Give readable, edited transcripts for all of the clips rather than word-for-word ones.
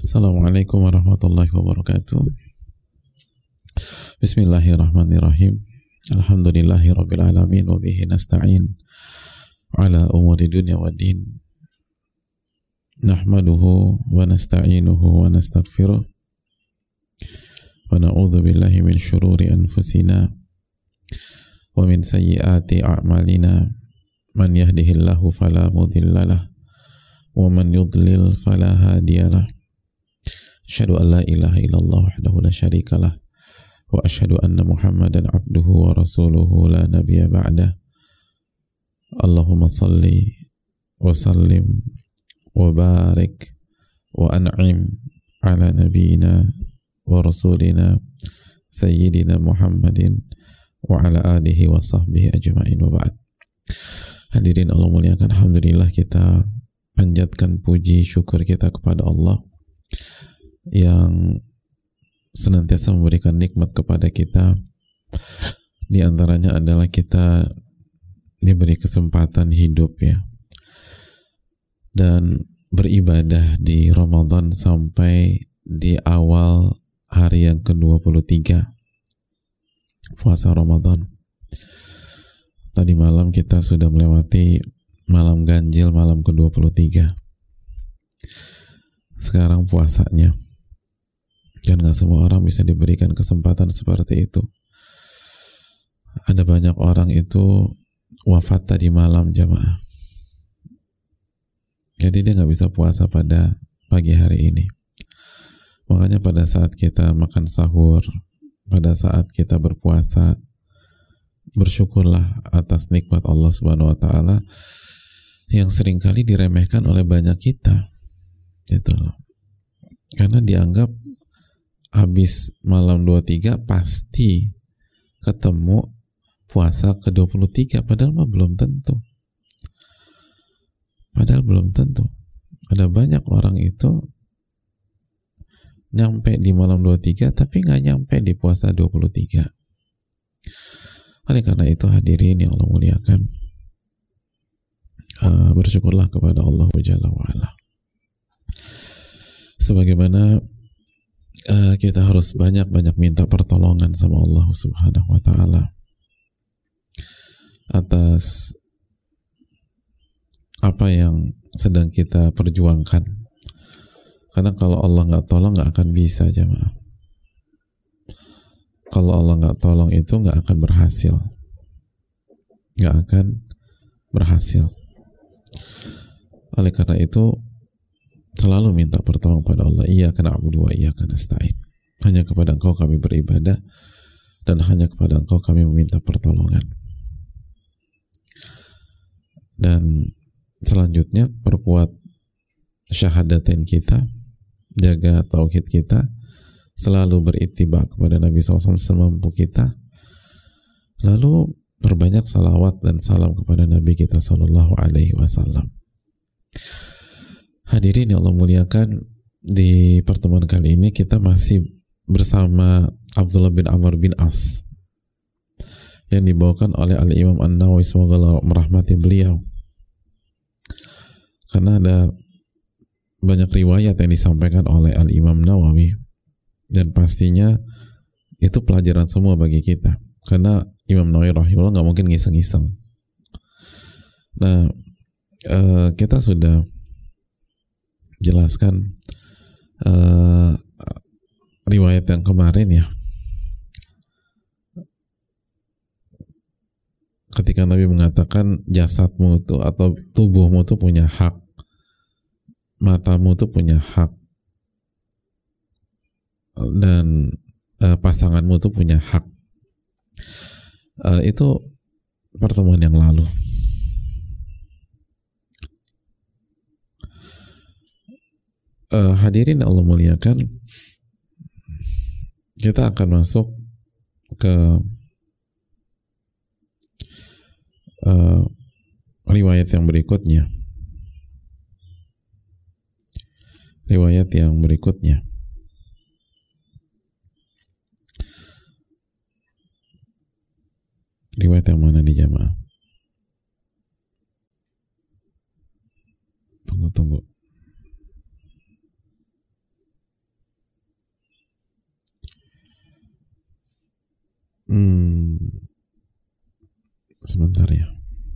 Assalamualaikum warahmatullahi wabarakatuh. Bismillahirrahmanirrahim. Alhamdulillahi rabbil alamin wa bihi nasta'in ala umuri dunya waddin. Nahmaduhu wa nasta'inuhu wa nastaghfiruh wa na'udzu billahi min syururi anfusina wa min sayyiati a'malina. Man yahdihillahu fala mudhillalah wa man yudlil fala hadiyalah. Asyhadu an la ilaha illallah wahdahu la syarikalah wa asyhadu anna Muhammadan abduhu wa rasuluhu la nabiyya ba'dah. Allahumma salli wa sallim wa barik wa an'im ala nabiyyina wa rasulina sayyidina Muhammadin wa ala alihi wa sahbihi ajma'in wa ba'd. Hadirin Allah muliakan, alhamdulillah kita panjatkan puji syukur kita kepada Allah yang senantiasa memberikan nikmat kepada kita. Di antaranya adalah kita diberi kesempatan hidup ya, dan beribadah di Ramadan sampai di awal hari yang ke-23 puasa Ramadan. Tadi malam kita sudah melewati malam ganjil, malam ke-23. Sekarang puasanya, dan gak semua orang bisa diberikan kesempatan seperti itu. Ada banyak orang itu wafat tadi malam jamaah, jadi dia gak bisa puasa pada pagi hari ini. Makanya pada saat kita makan sahur, pada saat kita berpuasa, bersyukurlah atas nikmat Allah Subhanahu wa Ta'ala yang seringkali diremehkan oleh banyak kita, gitu loh. Karena dianggap habis malam 23 pasti ketemu puasa ke-23, padahal mah belum tentu. Ada banyak orang itu nyampe di malam 23 tapi nggak nyampe di puasa 23. Oleh karena itu hadirin yang Allah muliakan, bersyukurlah kepada Allah Jalla wa'ala. Sebagaimana kita harus banyak-banyak minta pertolongan sama Allah Subhanahu wa Ta'ala atas apa yang sedang kita perjuangkan. Karena kalau Allah nggak tolong nggak akan bisa jemaah. Kalau Allah nggak tolong itu nggak akan berhasil. Oleh karena itu selalu minta pertolongan pada Allah. Iyyaka na'budu wa iyyaka nasta'in. Hanya kepada Engkau kami beribadah dan hanya kepada Engkau kami meminta pertolongan. Dan selanjutnya perkuat syahadatain kita, jaga tauhid kita, selalu berittiba kepada Nabi SAW semampu kita, lalu perbanyak salawat dan salam kepada Nabi kita Sallallahu Alaihi Wasallam. Hadirin yang Allah muliakan, di pertemuan kali ini kita masih bersama Abdullah bin Amr bin As yang dibawakan oleh Al-Imam An-Nawawi, semoga Allah merahmati beliau. Karena ada banyak riwayat yang disampaikan oleh Al-Imam Nawawi, dan pastinya itu pelajaran semua bagi kita, karena Imam Nawawi rahimahullah nggak mungkin ngiseng-ngiseng. Nah, kita sudah jelaskan riwayat yang kemarin ya, ketika Nabi mengatakan jasadmu itu atau tubuhmu itu punya hak, matamu itu punya hak, dan pasanganmu itu punya hak. Itu pertemuan yang lalu. Hadirin Allah muliakan, kita akan masuk ke riwayat yang berikutnya. Riwayat yang berikutnya. Riwayat yang mana nih jamaah? Tunggu. Hmm, sebentar ya.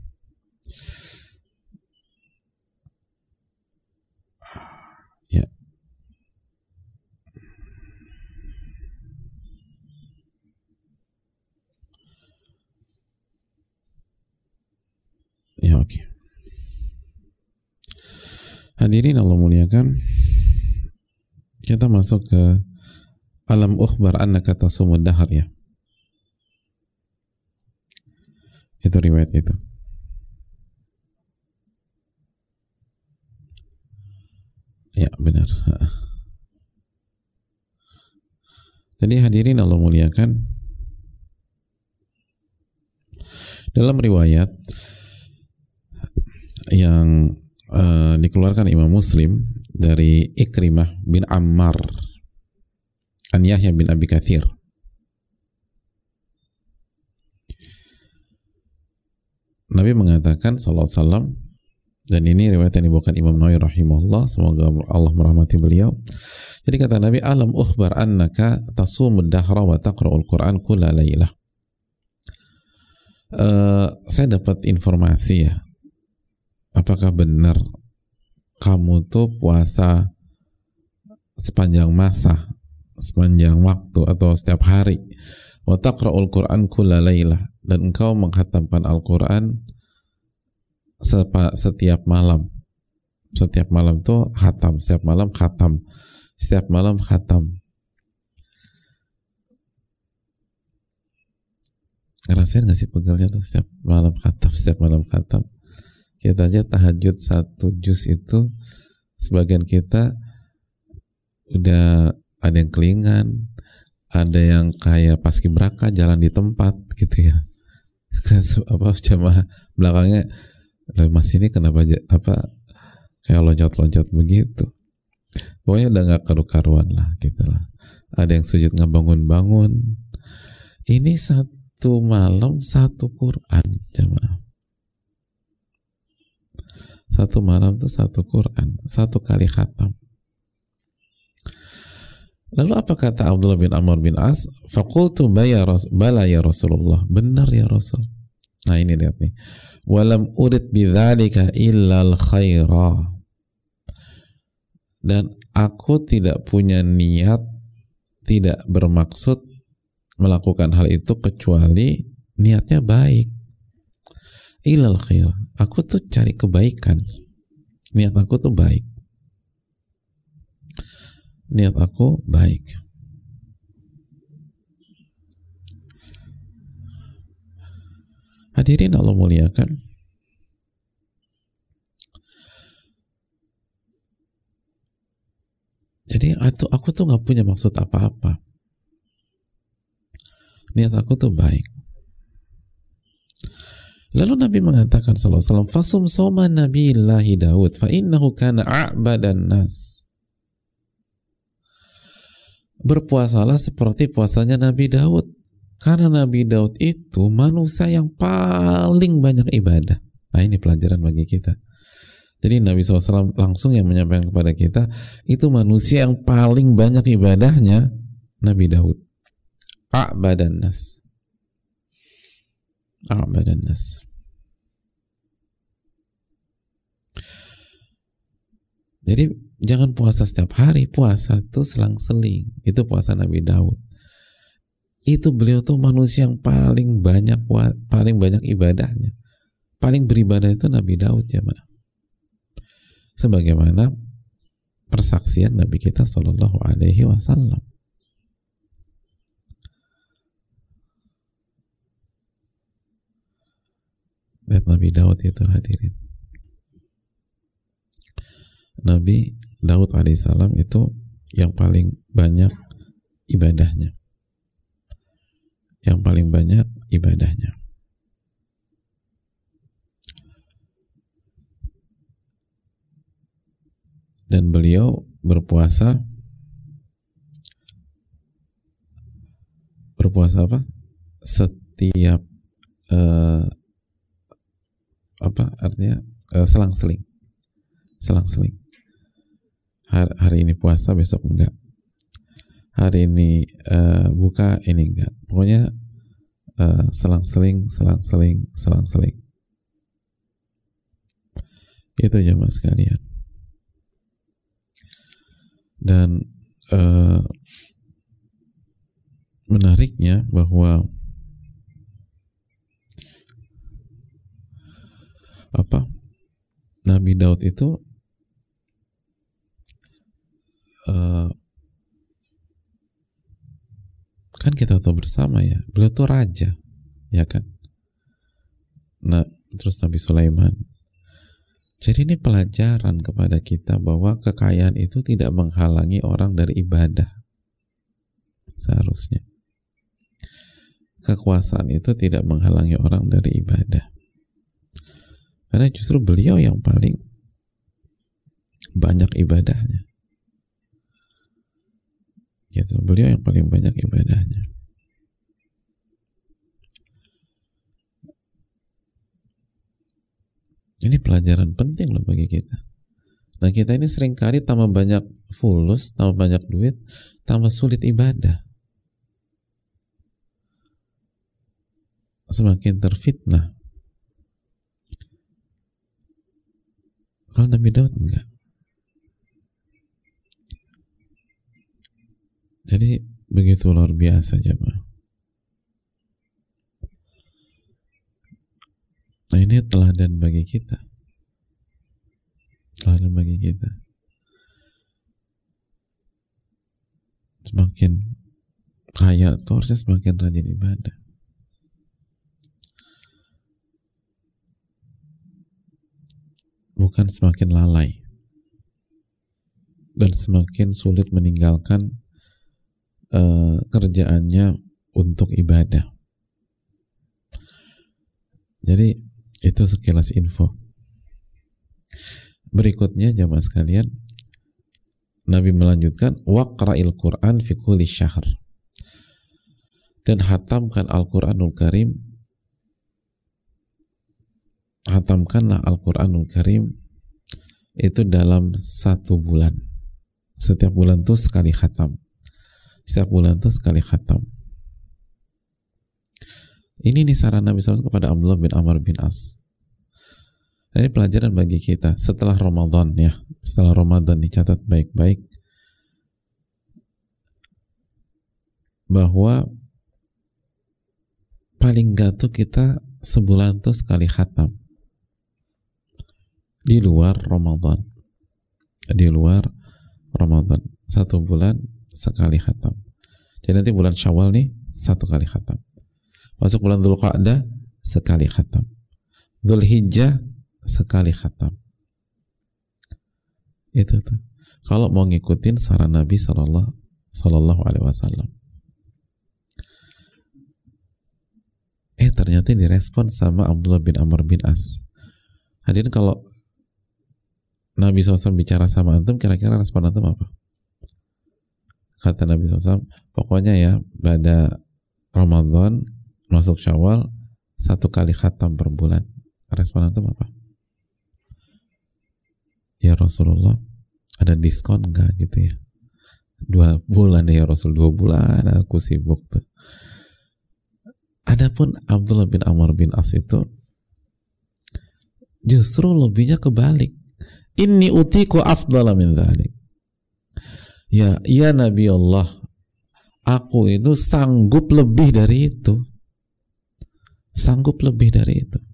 Ya. Ya, oke. Hadirin Allah muliakan, kita masuk ke alam ukhbar annaka tasumud dahar ya. Itu riwayat itu. Ya, benar. Jadi hadirin Allah muliakan, dalam riwayat yang dikeluarkan Imam Muslim dari Ikrimah bin Ammar an Yahya bin Abi Katsir, Nabi mengatakan sallallahu alaihi wasallam, dan ini riwayat yang dibawakan Imam Nawawi rahimahullah, semoga Allah merahmati beliau. Jadi kata Nabi, alam ukhbar annaka tasumud dahra wa taqra'ul Qur'an kulla lailah. Saya dapat informasi ya, apakah benar kamu tuh puasa sepanjang masa, sepanjang waktu atau setiap hari, wa taqra'ul Qur'an kulla lailah, dan engkau menghatamkan Al-Quran setiap malam. Setiap malam tuh khatam, setiap malam khatam, setiap malam khatam. Ngerasain gak sih pegelnya tuh setiap malam khatam, setiap malam khatam? Kita aja tahajud 1 juz itu, sebagian kita udah ada yang kelingan, ada yang kayak paskibraka jalan di tempat gitu ya. Apa jamaah belakangnya, mas ini kenapa kayak loncat-loncat begitu. Pokoknya udah gak karu-karuan lah gitu lah. Ada yang sujud nggak bangun-bangun. Ini 1 malam 1 Quran jamaah. 1 malam tuh 1 Quran, 1 kali khatam. Lalu apa kata Abdullah bin Amr bin As? Faqultu bala ya Rasulullah. Benar ya Rasul. Nah ini lihat nih. Walam urid bidzalika illal khaira. Dan aku tidak punya niat, tidak bermaksud melakukan hal itu kecuali niatnya baik. Illal khaira. Aku tuh cari kebaikan. Niat aku tuh baik. Niat aku baik. Hadirin Allah muliakan, jadi aku tuh gak punya maksud apa-apa. Niat aku tuh baik. Lalu Nabi mengatakan sallallahu alaihi wasallam, fasum soma nabiyillahi Daud fa innahu kana a'badan nas. Berpuasalah seperti puasanya Nabi Daud, karena Nabi Daud itu manusia yang paling banyak ibadah. Nah ini pelajaran bagi kita. Jadi Nabi SAW langsung yang menyampaikan kepada kita, itu manusia yang paling banyak ibadahnya Nabi Daud. A'badan nas. A'badan nas. Jadi jangan puasa setiap hari, puasa tuh selang-seling. Itu puasa Nabi Daud. Itu beliau tuh manusia yang paling banyak ibadahnya. Paling beribadah itu Nabi Daud ya, Mbak. Sebagaimana persaksian Nabi kita Sallallahu Alaihi Wasallam. Lihat Nabi Daud itu hadirin. Nabi Daud alaihissalam itu yang paling banyak ibadahnya. Yang paling banyak ibadahnya. Dan beliau berpuasa apa? Setiap apa artinya? Selang-seling. Selang-seling. Hari ini puasa, besok enggak. Hari ini buka, ini enggak. Pokoknya selang-seling. Itu jemaah sekalian. Dan menariknya bahwa Nabi Daud itu kan kita tahu bersama ya, beliau itu raja, ya kan. Nah, terus Nabi Sulaiman. Jadi ini pelajaran kepada kita bahwa kekayaan itu tidak menghalangi orang dari ibadah. Seharusnya kekuasaan itu tidak menghalangi orang dari ibadah, karena justru beliau yang paling banyak ibadahnya. Gitu, beliau yang paling banyak ibadahnya. Ini pelajaran penting loh bagi kita. Nah, kita ini seringkali tambah banyak fulus, tambah banyak duit, tambah sulit ibadah. Semakin terfitnah. Kalau Nabi Daud enggak. Jadi begitu luar biasa jemaah. Nah, ini teladan bagi kita. Teladan bagi kita. Semakin kaya tuh harusnya semakin rajin ibadah. Bukan semakin lalai. Dan semakin sulit meninggalkan kerjaannya untuk ibadah. Jadi itu sekilas info. Berikutnya jamaah sekalian, Nabi melanjutkan waqra'il Qur'an fi kulli syahr, dan hatamkan Al-Qur'anul Karim, hatamkanlah Al-Qur'anul Karim itu dalam 1 bulan. Setiap bulan tuh sekali khatam. Setiap bulan tuh sekali khatam. Ini nih saran Nabi SAW kepada Abdullah bin Amr bin As. Ini pelajaran bagi kita setelah Ramadan ya. Setelah Ramadan dicatat baik-baik bahwa paling gak tuh kita sebulan tuh sekali khatam. Di luar Ramadan. Di luar Ramadan. 1 bulan sekali khatam. Jadi nanti bulan Syawal nih 1 kali khatam. Masuk bulan Dzulqa'dah sekali khatam. Dzulhijjah sekali khatam. Itu tuh. Kalau mau ngikutin saran Nabi sallallahu alaihi wasallam. Ternyata direspon sama Abdullah bin Amr bin As. Hadirin, kalau Nabi SAW bicara sama antum, kira-kira respon antum apa? Kata Nabi SAW, pokoknya ya pada Ramadan masuk Syawal 1 kali khatam per bulan. Respon antum apa? Ya Rasulullah, ada diskon enggak gitu ya? 2 bulan ya Rasul, 2 bulan aku sibuk tuh. Adapun Abdullah bin Amr bin As itu justru lebihnya kebalik. Inni utiku afdala min dzalik. Ya Nabi Allah, aku itu sanggup lebih dari itu. Sanggup lebih dari itu.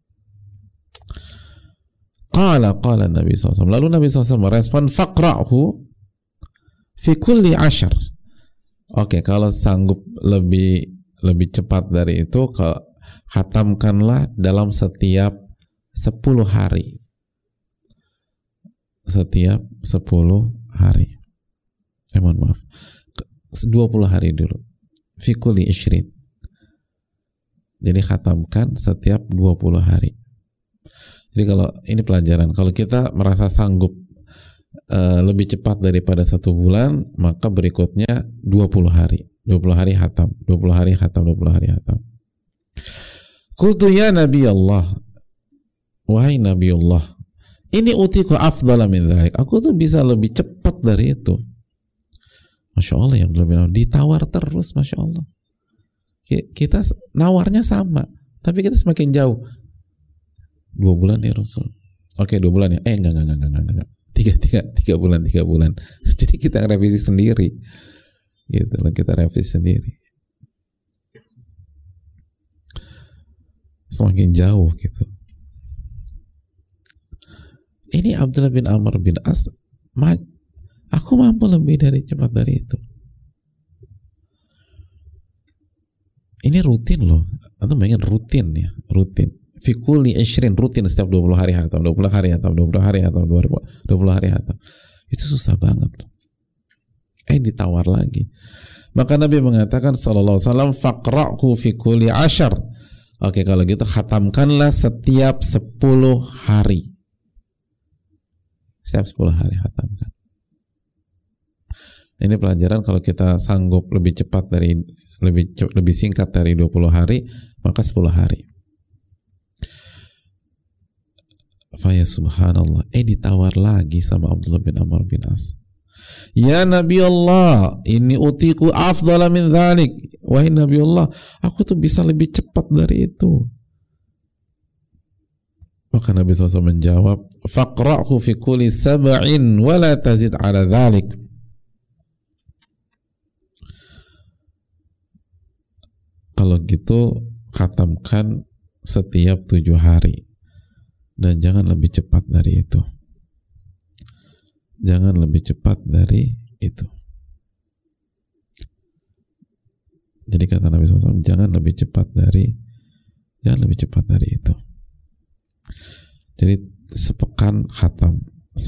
Qala Nabi SAW. Lalu Nabi SAW merespon, faqra'hu fi kulli 10. Oke, kalau sanggup lebih cepat dari itu, khatamkanlah dalam setiap 10 hari. Setiap 10 hari. Mohon maaf, 20 hari dulu. Fi kulli 20. Jadi khatamkan setiap 20 hari. Jadi kalau ini pelajaran, kalau kita merasa sanggup lebih cepat daripada 1 bulan, maka berikutnya 20 hari. 20 hari khatam, 20 hari khatam, 20 hari khatam. Qultu ya Nabi Allah, wahai Nabi Allah, ini utiku afdala min dzalik. Aku tuh bisa lebih cepat dari itu. Masya Allah ya, ditawar terus, Masya Allah. Kita nawarnya sama, tapi kita semakin jauh. 2 bulan ya Rasul. Oke, 2 bulan ya. Enggak. 3 bulan. Jadi kita revisi sendiri. Gitu loh, kita revisi sendiri. Semakin jauh gitu. Ini Abdullah bin Amr bin As, aku mampu lebih cepat dari itu. Ini rutin loh, atau bayangin rutin ya, rutin. Fikuli 20 rutin setiap 20 hari hatam, 20 hari hatam, 20 hari hatam, 20 hari hatam. Itu susah banget loh. Ditawar lagi. Maka Nabi mengatakan sallallahu alaihi wasallam, faqra'hu fi kulli 10. Oke, kalau gitu khatamkanlah setiap 10 hari. Setiap 10 hari khatamkan. Ini pelajaran kalau kita sanggup lebih cepat dari lebih singkat dari 20 hari, maka 10 hari. Faya subhanallah. Ditawar lagi sama Abdullah bin Amr bin As. Ya Nabi Allah, ini utiku afdala min dhalik. Wahai Nabi Allah, aku tuh bisa lebih cepat dari itu. Maka Nabi SAW menjawab, faqra'hu fi kulli 7 wa la tazid ala dhalik. Kalau gitu khatamkan setiap 7 hari dan jangan lebih cepat dari itu. Jangan lebih cepat dari itu. Jadi kata Nabi SAW, jangan lebih cepat dari itu. Jadi sepekan khatam.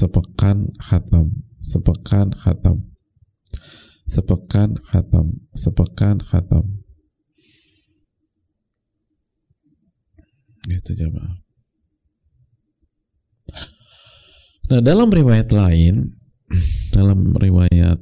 Gitu jemaah. Nah, dalam riwayat lain, dalam riwayat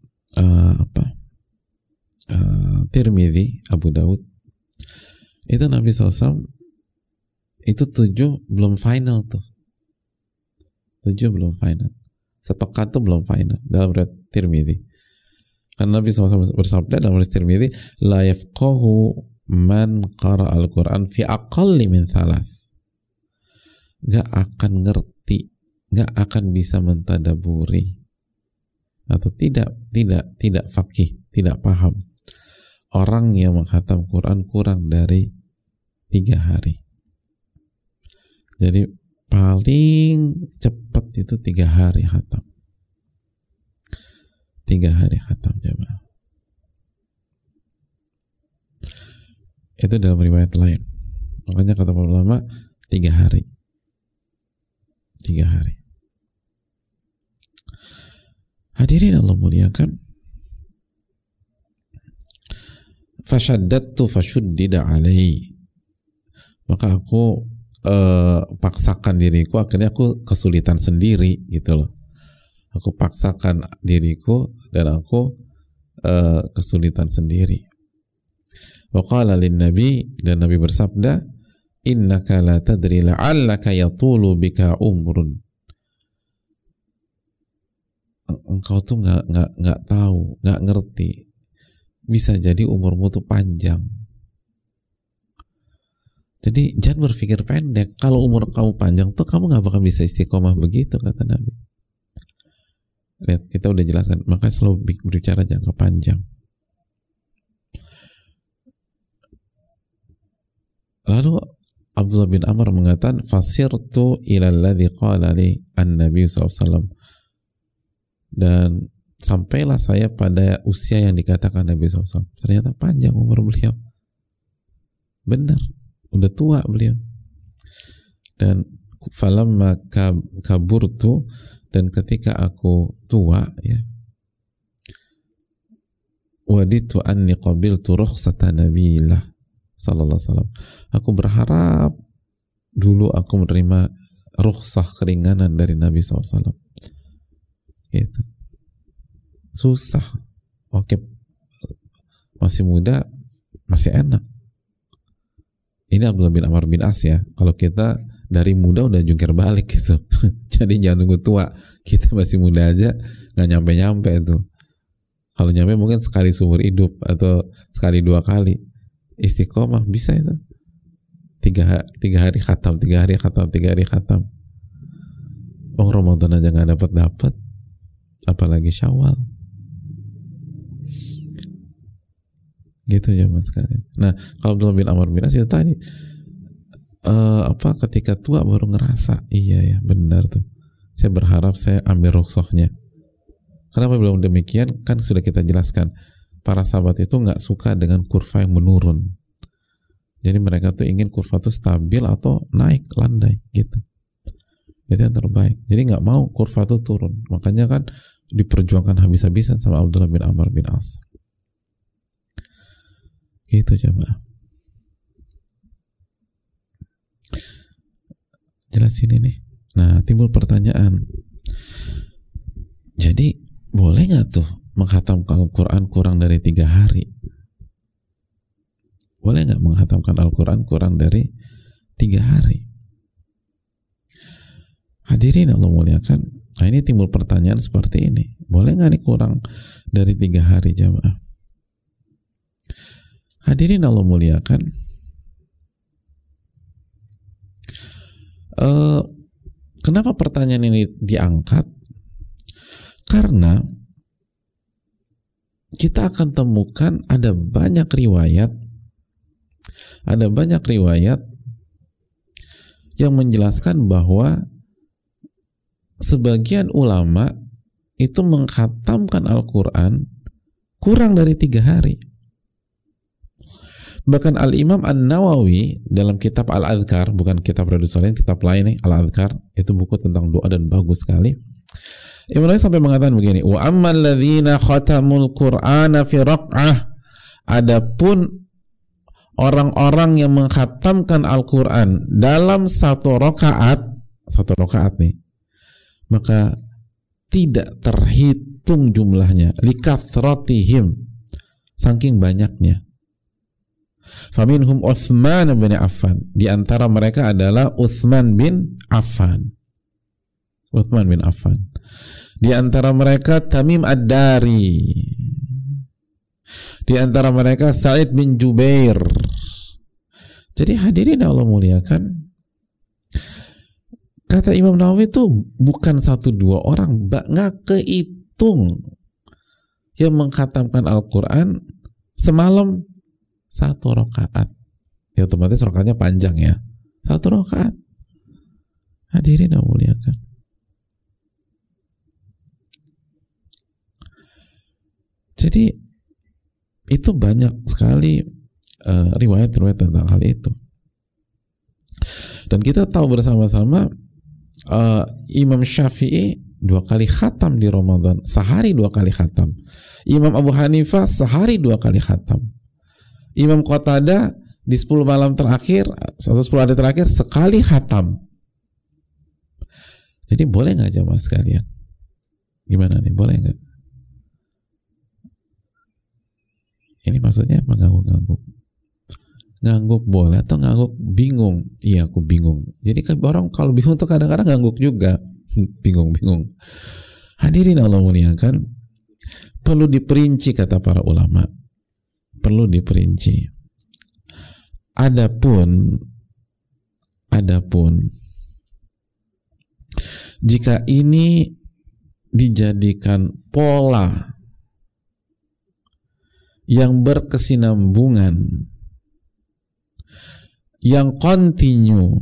Tirmidzi, Abu Daud, itu Nabi SAW itu 7 belum final tuh. 7 belum final. Sepekan tuh belum final dalam riwayat Tirmidzi. Karena Nabi SAW bersabda dalam riwayat Tirmidzi, la yafqahu man qara al-Quran fi aqalli min 3. Gak akan ngerti, gak akan bisa mentadaburi atau tidak faqih, tidak paham orang yang menghatam Quran kurang dari 3 hari. Jadi paling cepat itu 3 hari khatam. 3 hari khatam jemaah. Itu dalam riwayat lain. Makanya kata para ulama 3 hari. 3 hari. Hadirin Allah muliakan. Fashaddadtu fashuddida alai. Maka aku paksakan diriku, akhirnya aku kesulitan sendiri gitu loh. Aku paksakan diriku dan aku kesulitan sendiri. Wa qala lin nabi, dan Nabi bersabda, innaka la tadri la'allaka yatulu bika umrun. Engkau tuh nggak tahu, nggak ngerti, bisa jadi umurmu tuh panjang. Jadi jangan berpikir pendek. Kalau umur kamu panjang tuh kamu nggak bakal bisa istiqomah begitu, kata Nabi. Lihat, kita udah jelaskan, maka selalu berbicara jangka panjang. Lalu Abdullah bin Amr mengatakan, fasirtu ila alladhi qala li an-nabi SAW. Dan sampailah saya pada usia yang dikatakan Nabi SAW. Ternyata panjang umur beliau. Benar, udah tua beliau. Dan falamma kaburtu, dan ketika aku tua, ya, waditu anni qabiltu rukhsata nabiillah sallallahu alaihi wasallam. Aku berharap dulu aku menerima rukhsah, keringanan dari Nabi SAW. Gitu. Susah. Oke, masih muda, masih enak. Ini Abdullah bin Amr bin As ya. Kalau kita dari muda udah jungkir balik gitu. Jadi jangan tunggu tua. Kita masih muda aja nggak nyampe-nyampe itu. Kalau nyampe mungkin sekali seumur hidup atau sekali 2 kali. istiqomah bisa itu. 3 hari khatam, 3 hari khatam, 3 hari khatam. Oh, Ramadan aja nggak dapat, apalagi Syawal. Gitu ya mas sekalian. Nah, kalau Abdullah bin Amr bin As itu tadi ketika tua baru ngerasa, iya ya benar tuh. Saya berharap saya ambil rukhsahnya. Kenapa belum demikian? Kan sudah kita jelaskan. Para sahabat itu nggak suka dengan kurva yang menurun. Jadi mereka tuh ingin kurva tuh stabil atau naik landai gitu. Jadi yang terbaik. Jadi nggak mau kurva tuh turun. Makanya kan diperjuangkan habis-habisan sama Abdullah bin Amr bin As. Gitu coba. Jelas ini nih. Nah, timbul pertanyaan. Jadi boleh nggak tuh menghatamkan Al-Quran kurang dari 3 hari? Boleh nggak menghatamkan Al-Quran kurang dari 3 hari? Hadirin Allah muliakan. Nah, ini timbul pertanyaan seperti ini. Boleh nggak nih kurang dari 3 hari jamaah? Hadirin Allah muliakan. Kenapa pertanyaan ini diangkat? Karena kita akan temukan ada banyak riwayat yang menjelaskan bahwa sebagian ulama itu mengkhatamkan Al-Quran kurang dari 3 hari. Bahkan Al-Imam An-Nawawi dalam kitab Al-Adhkar, bukan kitab Riyadhus Shalihin, kitab lain nih, Al-Adhkar, itu buku tentang doa dan bagus sekali. Imam Nawawi sampai mengatakan begini, wa ammal ladzina khatamul Qur'ana fi raq'ah, adapun orang-orang yang mengkhatamkan Al-Quran dalam satu rakaat nih, maka tidak terhitung jumlahnya, likathratihim, saking banyaknya. Faminhum Utsman bin Affan, di antara mereka adalah Utsman bin Affan. Di antara mereka Tamim Ad-Dari. Di antara mereka Sa'id bin Jubair. Jadi hadirin Allah muliakan, kata Imam Nawawi itu bukan 1-2 orang, nggak kehitung yang mengkhatamkan Al-Quran semalam 1 rakaat. Ya otomatis rakaatnya panjang ya. 1 rakaat. Hadirin Allah muliakan. Jadi itu banyak sekali riwayat-riwayat tentang hal itu. Dan kita tahu bersama-sama Imam Syafi'i 2 kali khatam di Ramadan, sehari 2 kali khatam. Imam Abu Hanifah sehari 2 kali khatam. Imam Qatadah di 10 malam terakhir atau 10 hari terakhir sekali khatam. Jadi boleh nggak jamaah sekalian? Gimana nih, boleh nggak? Ini maksudnya apa, ngangguk-ngangguk? Ngangguk boleh atau ngangguk bingung? Iya, aku bingung. Jadi kan orang kalau bingung tuh kadang-kadang ngangguk juga. Bingung-bingung. Hadirin Allah muliakan, perlu diperinci kata para ulama. Perlu diperinci. Adapun jika ini dijadikan pola yang berkesinambungan, yang kontinu,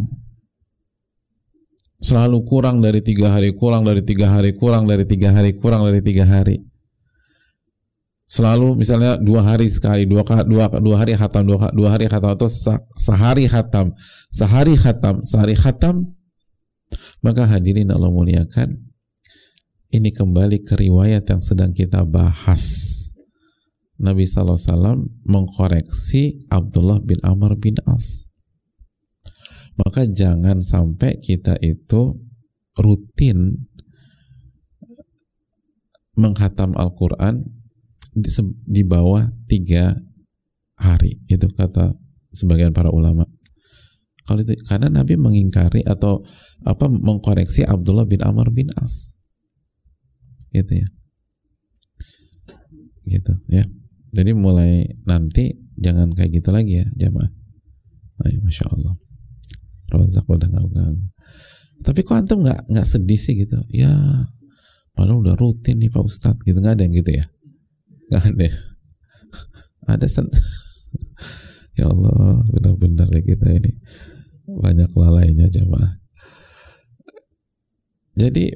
selalu kurang dari 3 hari, kurang dari 3 hari, kurang dari 3 hari, kurang dari 3 hari, selalu misalnya 2 hari sekali, 2 hari khatam, 2 hari khatam, atau sehari khatam, sehari khatam, maka hadirin Allah muliakan, ini kembali ke riwayat yang sedang kita bahas. Nabi SAW mengkoreksi Abdullah bin Amr bin As. Maka jangan sampai kita itu rutin menghatam Al-Quran di bawah 3 hari. Itu kata sebagian para ulama. Kalau itu karena Nabi mengingkari atau mengkoreksi Abdullah bin Amr bin As. Gitu ya. Jadi mulai nanti jangan kayak gitu lagi ya jamaah. Ayo, Masya Allah. Rozak udah nggak. Tapi kok antum nggak sedih sih gitu? Ya, padahal udah rutin nih Pak Ustadz gitu, nggak ada yang gitu ya? Nggak ada. Ada Ya Allah, benar-benar ya kita ini banyak lalainya jamaah. Jadi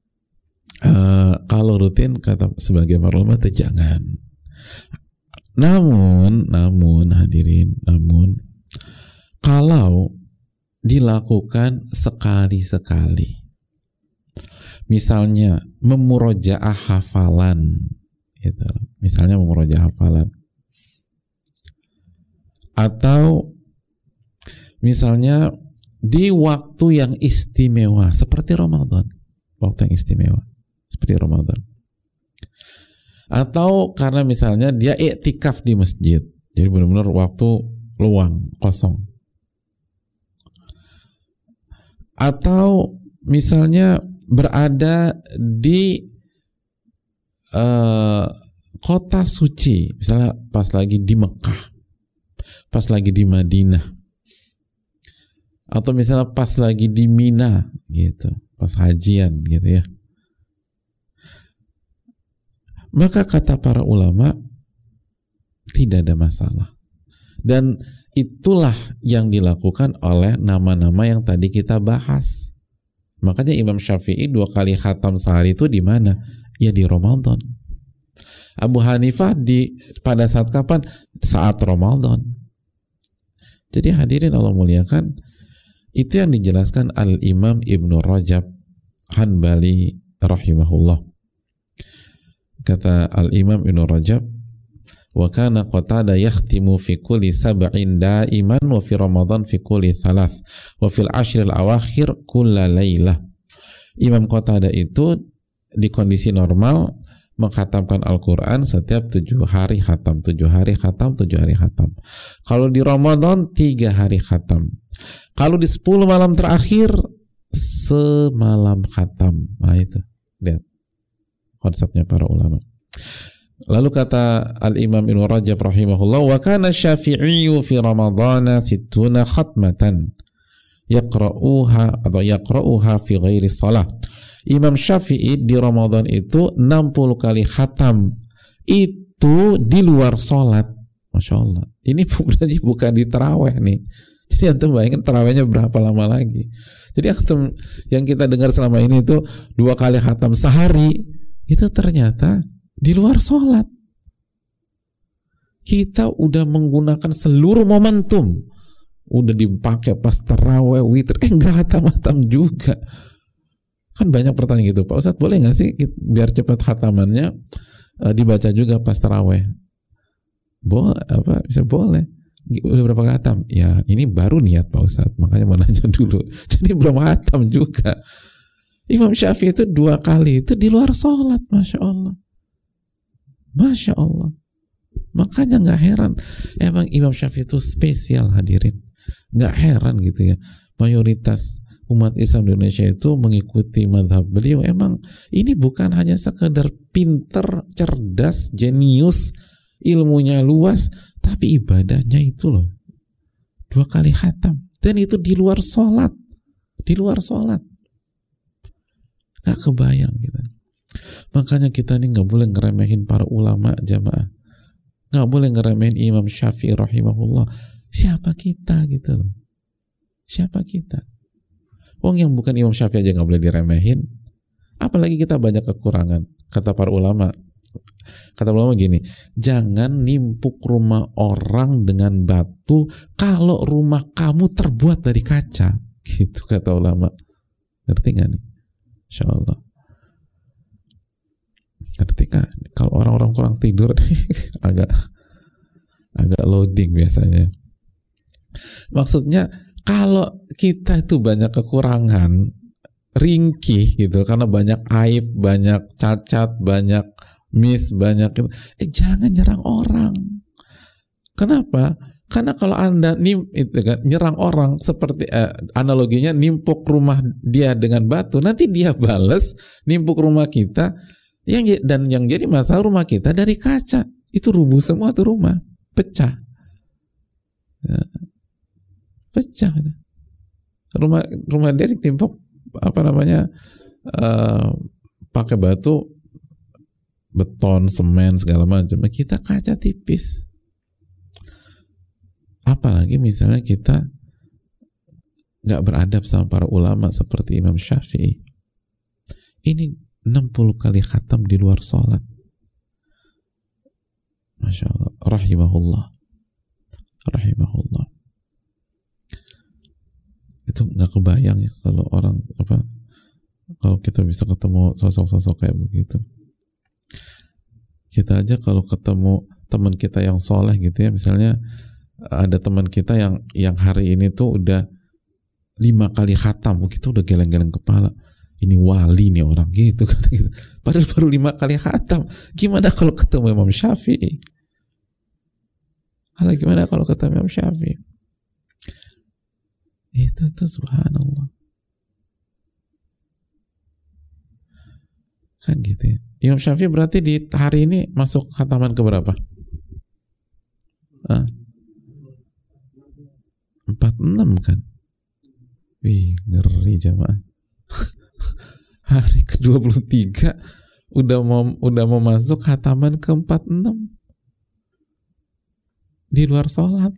kalau rutin kata sebagai ulama itu jangan. Namun hadirin, kalau dilakukan sekali-sekali, misalnya memurojaah hafalan, gitu. Misalnya memurojaah hafalan, atau misalnya di waktu yang istimewa seperti Ramadan, waktu yang istimewa seperti Ramadan, atau karena misalnya dia iktikaf di masjid, jadi benar-benar waktu luang kosong, atau misalnya berada di kota suci, misalnya pas lagi di Mekah, pas lagi di Madinah, atau misalnya pas lagi di Mina gitu, pas hajian gitu ya. Maka kata para ulama tidak ada masalah. Dan itulah yang dilakukan oleh nama-nama yang tadi kita bahas. Makanya Imam Syafi'i 2 kali khatam sehari itu di mana? Ya di Ramadan. Abu Hanifah pada saat kapan? Saat Ramadan. Jadi hadirin Allah muliakan, itu yang dijelaskan Al-Imam Ibnu Rajab Hanbali rahimahullah. Kata Al-Imam Ibnu Rajab, wa kana Qatadah yakhtimu fi kulli sab'in da'iman wa fi Ramadan fi kulli thalath wa fil ashril awakhir kulla lailah. Imam Qatadah itu di kondisi normal mengkhatamkan Al-Quran setiap 7 hari khatam, 7 hari khatam, 7 hari khatam. Kalau di Ramadan 3 hari khatam. Kalau di 10 malam terakhir semalam khatam. Nah itu, lihat konsepnya para ulama. Lalu kata Al-Imam Ibnu Rajab rahimahullah, wa kana Syafi'i fi Ramadana 60 khatmatan yaqra'uha fi ghairi shalah. Imam Syafi'i di Ramadan itu 60 kali khatam, itu di luar sholat. Masya Allah, ini berarti bukan di taraweh nih. Jadi antum bayangin tarawehnya berapa lama lagi. Jadi antum yang kita dengar selama ini itu 2 kali khatam sehari, itu ternyata di luar sholat. Kita udah menggunakan seluruh momentum, udah dipakai pas taraweh, witir, enggak khatam-khatam juga. Kan banyak pertanyaan gitu, Pak Ustadz boleh nggak sih biar cepat khatamannya dibaca juga pas taraweh? Bisa boleh. Udah berapa khatam? Ya ini baru niat Pak Ustadz, makanya mau nanya dulu. Jadi belum khatam juga. Imam Syafi'i itu 2 kali itu di luar sholat, Masya Allah. Masya Allah. Makanya nggak heran, emang Imam Syafi'i itu spesial hadirin. Nggak heran gitu ya, mayoritas umat Islam di Indonesia itu mengikuti mazhab beliau. Emang ini bukan hanya sekedar pinter, cerdas, jenius, ilmunya luas, tapi ibadahnya itu loh 2 kali khatam, dan itu di luar sholat, di luar sholat. Gak kebayang kita. Makanya kita ini gak boleh ngeremehin para ulama jamaah, gak boleh ngeremehin Imam Syafi'i rahimahullah. Siapa kita gitu loh, siapa kita? Wong yang bukan Imam Syafi'i aja gak boleh diremehin, apalagi kita banyak kekurangan. Kata para ulama, gini, jangan nimpuk rumah orang dengan batu kalau rumah kamu terbuat dari kaca. Gitu kata ulama. Ngerti gak nih? Insya Allah. Ngerti gak? Kalau orang-orang kurang tidur agak loading biasanya. Maksudnya kalau kita itu banyak kekurangan, ringkih gitu, karena banyak aib, banyak cacat, banyak miss, banyak jangan nyerang orang. Kenapa? Karena kalau Anda nyerang orang seperti analoginya nimpuk rumah dia dengan batu, nanti dia bales nimpuk rumah kita yang jadi masalah rumah kita dari kaca. Itu rubuh semua tuh rumah, pecah. Ya, pecah. Rumah dia ditimpa apa namanya, pakai batu, beton, semen segala macam. Kita kaca tipis. Apalagi misalnya kita nggak beradab sama para ulama seperti Imam Syafi'i. Ini 60 kali khatam di luar sholat. Masya Allah, rahimahullah. Itu nggak kebayang ya kalau orang kalau kita bisa ketemu sosok-sosok kayak begitu. Kita aja kalau ketemu teman kita yang soleh gitu ya, misalnya ada teman kita yang hari ini tuh udah 5 kali khatam, kita udah geleng-geleng kepala, ini wali nih orang gitu kan gitu. Padahal baru 5 kali khatam. Gimana kalau ketemu Imam Syafi'i? Gimana kalau ketemu Imam Syafi'i? Itu tuh subhanallah. Kan gitu ya. Imam Syafi'i berarti di hari ini masuk khataman ke berapa? 46 kan? Wih, ngeri jamaah. Hari ke-23 udah mau masuk khataman ke 46 di luar sholat.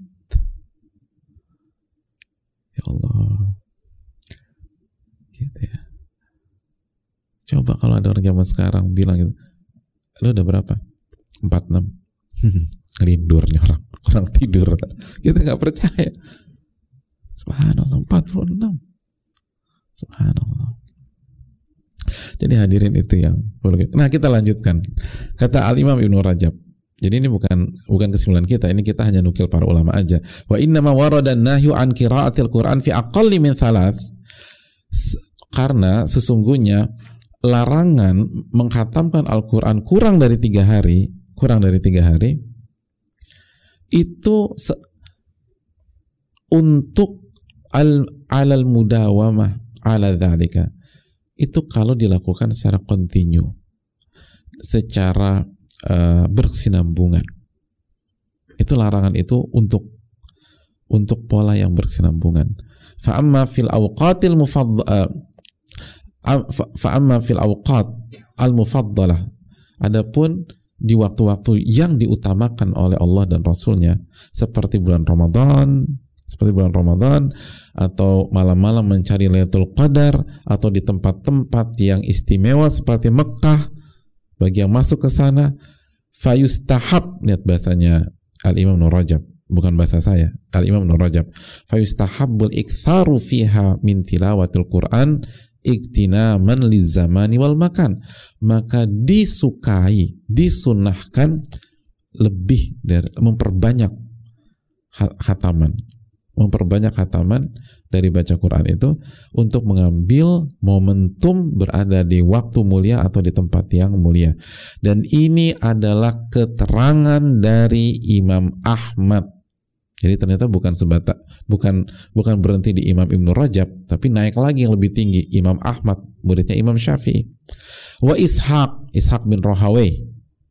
Ya Allah. Gitu ya. Coba kalau ada orang zaman sekarang bilang gitu, lu udah berapa? 46. Ngelindur nih orang tidur. Kita nggak percaya. Subhanallah, 46. Subhanallah. Jadi hadirin itu yang perlu kita. Nah, kita lanjutkan. Kata Al-Imam Ibnu Rajab. Jadi ini bukan kesimpulan kita, ini kita hanya nukil para ulama aja. Wa innama warada nahyu an qiraatil Qur'an fi aqalli min thalath. Karena sesungguhnya larangan mengkhatamkan Al-Qur'an kurang dari 3 hari itu untuk alal mudawamah ala dzalika. Itu kalau dilakukan secara kontinu, secara berkesinambungan. Itu larangan itu untuk pola yang berkesinambungan. Fa amma fil awqat al mufaddalah, adapun di waktu-waktu yang diutamakan oleh Allah dan Rasulnya, seperti bulan Ramadan atau malam-malam mencari Lailatul Qadar, atau di tempat-tempat yang istimewa seperti Mekah, bagi yang masuk ke sana, fayustahab, lihat bahasanya Al-Imam Ibnu Rajab, bukan bahasa saya, Al-Imam Ibnu Rajab, fayustahabbul iktharu fiha min tilawatil Qur'an iktinaman lizzamani wal makan. Maka disunahkan lebih dari memperbanyak khataman dari baca Quran itu untuk mengambil momentum berada di waktu mulia atau di tempat yang mulia. Dan ini adalah keterangan dari Imam Ahmad. Jadi ternyata bukan berhenti di Imam Ibnu Rajab, tapi naik lagi yang lebih tinggi, Imam Ahmad, muridnya Imam Syafi'i. Wa Ishaq bin Rahawai,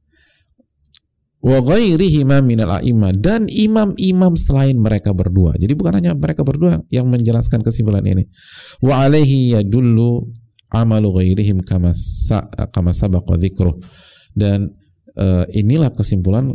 wa ghairihima minal a'imah, dan imam-imam selain mereka berdua. Jadi bukan hanya mereka berdua yang menjelaskan kesimpulan ini. Wa alaihi yadullu amalu ghairihim kama sabaqa dzikruh. Dan inilah kesimpulan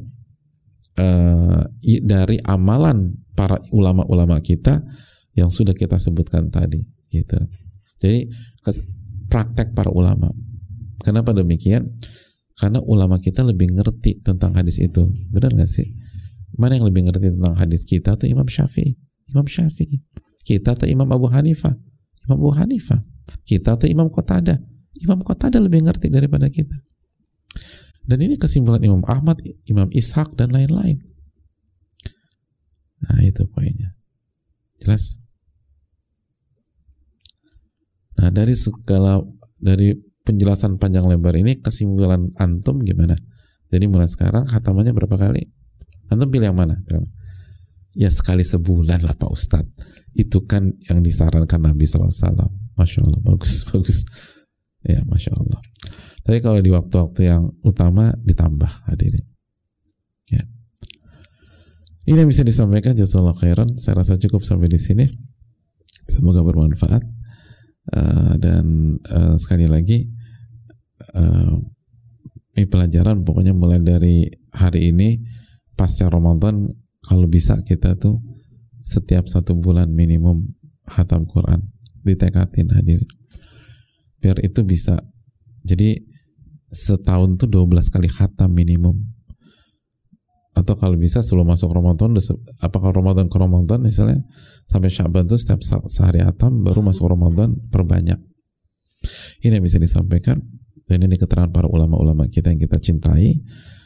dari amalan para ulama-ulama kita yang sudah kita sebutkan tadi, gitu. Jadi praktek para ulama. Kenapa demikian? Karena ulama kita lebih ngerti tentang hadis itu. Benar nggak sih? Mana yang lebih ngerti tentang hadis? Kita atau Imam Syafi'i? Kita atau Imam Abu Hanifah? Kita atau Imam Qatadah? Imam Qatadah lebih ngerti daripada kita. Dan ini kesimpulan Imam Ahmad, Imam Ishaq, dan lain-lain. Nah, itu poinnya. Jelas? Nah, dari penjelasan panjang lebar ini, kesimpulan antum gimana? Jadi mulai sekarang khatamannya berapa kali? Antum pilih yang mana? Ya sekali sebulan lah Pak Ustadz. Itu kan yang disarankan Nabi SAW. Masya Allah, bagus. Ya, Masya Allah. Tapi kalau di waktu-waktu yang utama ditambah, hadirin. Ya. Ini yang bisa disampaikan, jazakallahu khairan. Saya rasa cukup sampai di sini. Semoga bermanfaat. Dan sekali lagi, ini pelajaran pokoknya mulai dari hari ini pasca Ramadan, kalau bisa kita tuh setiap 1 bulan minimum khatam Quran, ditekatin hadir, biar itu bisa. Jadi setahun tuh 12 kali khatam minimum. Atau kalau bisa sebelum masuk Ramadan, apakah Ramadan ke Ramadan misalnya sampai Sya'ban tuh setiap sehari khatam, baru masuk Ramadan perbanyak. Ini yang bisa disampaikan, dan ini keterangan para ulama-ulama kita yang kita cintai,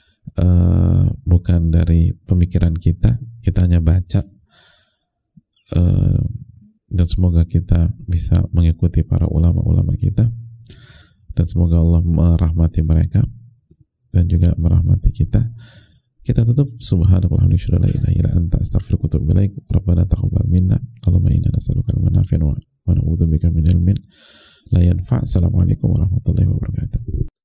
bukan dari pemikiran kita hanya baca, dan semoga kita bisa mengikuti para ulama-ulama kita, dan semoga Allah merahmati mereka dan juga merahmati kita. Kita tutup, subhanallah wa bihamdihi la ilaha illa anta astaghfiruka wa atubu ilaik. Rabbana taqabbal minna, Allahumma inna nas'aluka ilman nafi'an wa na'udzubika min ilmin la yanfa'. Assalamualaikum warahmatullahi wabarakatuh.